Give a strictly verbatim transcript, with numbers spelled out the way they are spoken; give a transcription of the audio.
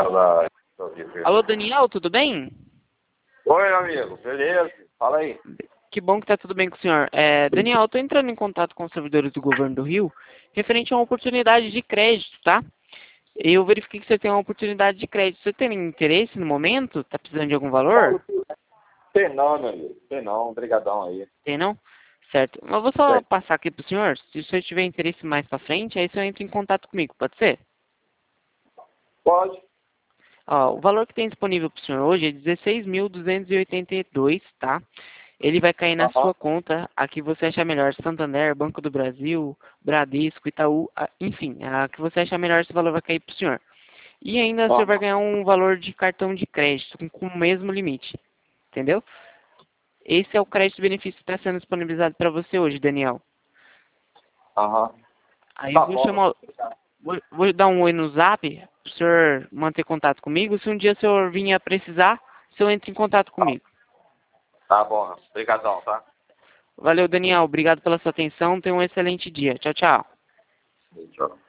cara da... Alô, Daniel, tudo bem? Oi, amigo, beleza? Fala aí. Que bom que tá tudo bem com o senhor. É, Daniel, eu tô entrando em contato com os servidores do governo do Rio, referente a uma oportunidade de crédito, tá? Eu verifiquei que você tem uma oportunidade de crédito. Você tem interesse no momento? Tá precisando de algum valor? Tem não, meu amigo. Tem não, obrigadão aí. Tem não? Certo. Mas eu vou só Tem. passar aqui pro senhor. Se o senhor tiver interesse mais pra frente, aí o senhor entra em contato comigo, pode ser? Pode. Ó, o valor que tem disponível para o senhor hoje é dezesseis mil duzentos e oitenta e dois, tá? Ele vai cair na Aham. sua conta, a que você achar melhor, Santander, Banco do Brasil, Bradesco, Itaú, a- enfim, a que você achar melhor, esse valor vai cair para o senhor. E ainda o senhor vai Aham. ganhar um valor de cartão de crédito com, com o mesmo limite, entendeu? Esse é o crédito-benefício que está sendo disponibilizado para você hoje, Daniel. Aham. Aí eu Tá vou bom. chamar, vou, vou dar um oi no zap, para o senhor manter contato comigo. Se um dia o senhor vir a precisar, o senhor entra em contato comigo. Tá bom, obrigadão, tá? Valeu, Daniel. Obrigado pela sua atenção. Tenha um excelente dia. Tchau, tchau. Tchau.